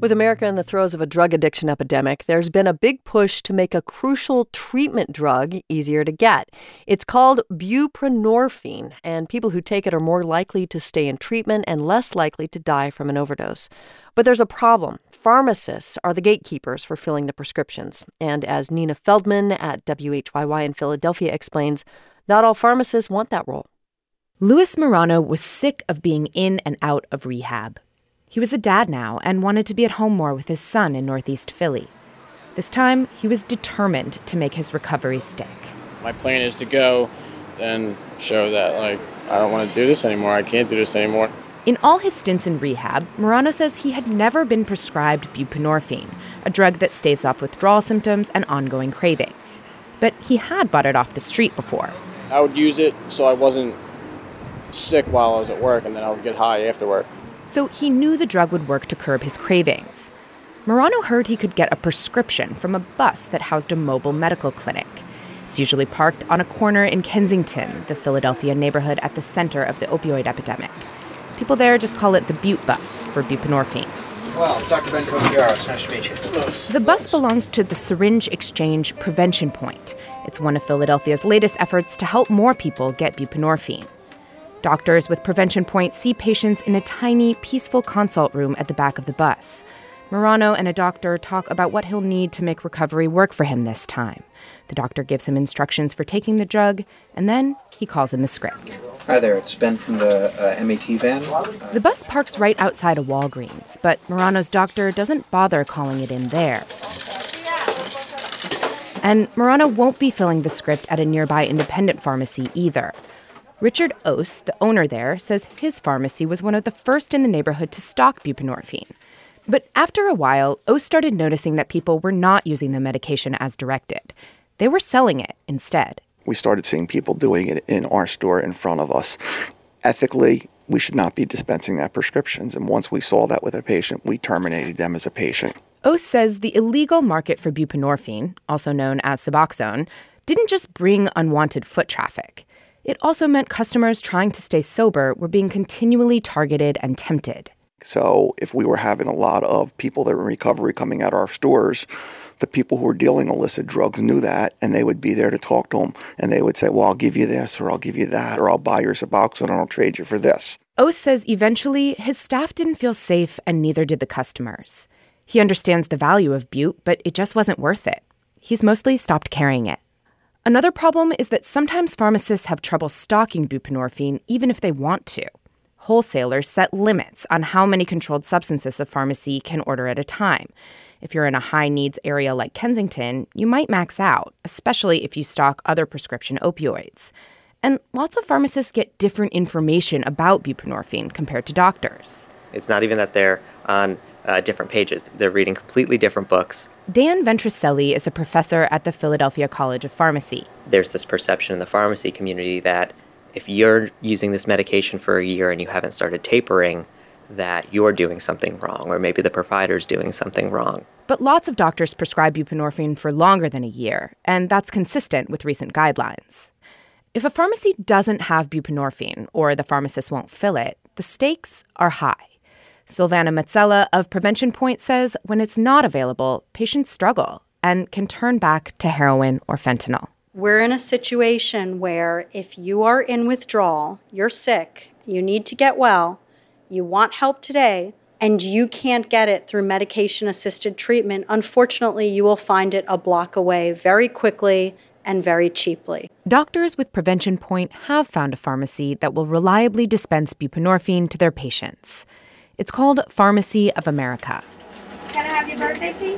With America in the throes of a drug addiction epidemic, there's been a big push to make a crucial treatment drug easier to get. It's called buprenorphine, and people who take it are more likely to stay in treatment and less likely to die from an overdose. But there's a problem. Pharmacists are the gatekeepers for filling the prescriptions. And as Nina Feldman at WHYY in Philadelphia explains, not all pharmacists want that role. Luis Morano was sick of being in and out of rehab. He was a dad now and wanted to be at home more with his son in Northeast Philly. This time, he was determined to make his recovery stick. My plan is to go and show that, I don't want to do this anymore. I can't do this anymore. In all his stints in rehab, Morano says he had never been prescribed buprenorphine, a drug that staves off withdrawal symptoms and ongoing cravings. But he had bought it off the street before. I would use it so I wasn't sick while I was at work, and then I would get high after work. So he knew the drug would work to curb his cravings. Morano heard he could get a prescription from a bus that housed a mobile medical clinic. It's usually parked on a corner in Kensington, the Philadelphia neighborhood at the center of the opioid epidemic. People there just call it the Butte bus for buprenorphine. Well, Dr. Ben Coviaros, nice to meet you. The bus belongs to the Syringe Exchange Prevention Point. It's one of Philadelphia's latest efforts to help more people get buprenorphine. Doctors with Prevention Point see patients in a tiny, peaceful consult room at the back of the bus. Morano and a doctor talk about what he'll need to make recovery work for him this time. The doctor gives him instructions for taking the drug, and then he calls in the script. Hi there, it's Ben from the MAT van. The bus parks right outside a Walgreens, but Morano's doctor doesn't bother calling it in there. And Morano won't be filling the script at a nearby independent pharmacy either. Richard Oss, the owner there, says his pharmacy was one of the first in the neighborhood to stock buprenorphine. But after a while, Oss started noticing that people were not using the medication as directed. They were selling it instead. We started seeing people doing it in our store in front of us. Ethically, we should not be dispensing that prescriptions. And once we saw that with a patient, we terminated them as a patient. Oss says the illegal market for buprenorphine, also known as Suboxone, didn't just bring unwanted foot traffic. It also meant customers trying to stay sober were being continually targeted and tempted. So if we were having a lot of people that were in recovery coming out of our stores, the people who were dealing illicit drugs knew that, and they would be there to talk to them. And they would say, well, I'll give you this, or I'll give you that, or I'll buy your Suboxone, and I'll trade you for this. Oss says eventually his staff didn't feel safe, and neither did the customers. He understands the value of Butte, but it just wasn't worth it. He's mostly stopped carrying it. Another problem is that sometimes pharmacists have trouble stocking buprenorphine even if they want to. Wholesalers set limits on how many controlled substances a pharmacy can order at a time. If you're in a high-needs area like Kensington, you might max out, especially if you stock other prescription opioids. And lots of pharmacists get different information about buprenorphine compared to doctors. It's not even that they're on different pages. They're reading completely different books. Dan Ventricelli is a professor at the Philadelphia College of Pharmacy. There's this perception in the pharmacy community that if you're using this medication for a year and you haven't started tapering, that you're doing something wrong, or maybe the provider's doing something wrong. But lots of doctors prescribe buprenorphine for longer than a year, and that's consistent with recent guidelines. If a pharmacy doesn't have buprenorphine, or the pharmacist won't fill it, the stakes are high. Silvana Metzela of Prevention Point says when it's not available, patients struggle and can turn back to heroin or fentanyl. We're in a situation where if you are in withdrawal, you're sick, you need to get well, you want help today, and you can't get it through medication-assisted treatment, unfortunately, you will find it a block away very quickly and very cheaply. Doctors with Prevention Point have found a pharmacy that will reliably dispense buprenorphine to their patients. It's called Pharmacy of America. Can I have your birthday, please?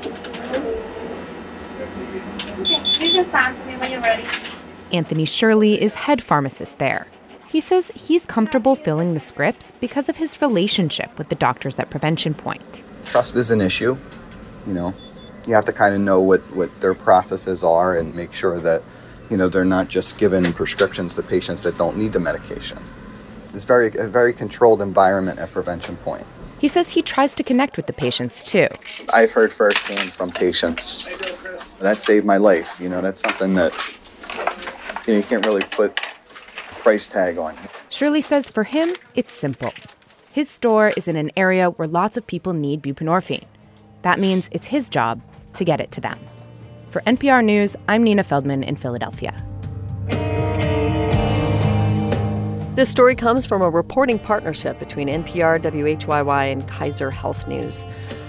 Okay, you can sign for me when you're ready. Anthony Shirley is head pharmacist there. He says he's comfortable filling the scripts because of his relationship with the doctors at Prevention Point. Trust is an issue. You have to kind of know what their processes are and make sure that, they're not just giving prescriptions to patients that don't need the medication. It's a very controlled environment at Prevention Point. He says he tries to connect with the patients, too. I've heard firsthand from patients, that saved my life. That's something that you can't really put a price tag on. Shirley says for him, it's simple. His store is in an area where lots of people need buprenorphine. That means it's his job to get it to them. For NPR News, I'm Nina Feldman in Philadelphia. This story comes from a reporting partnership between NPR, WHYY, and Kaiser Health News.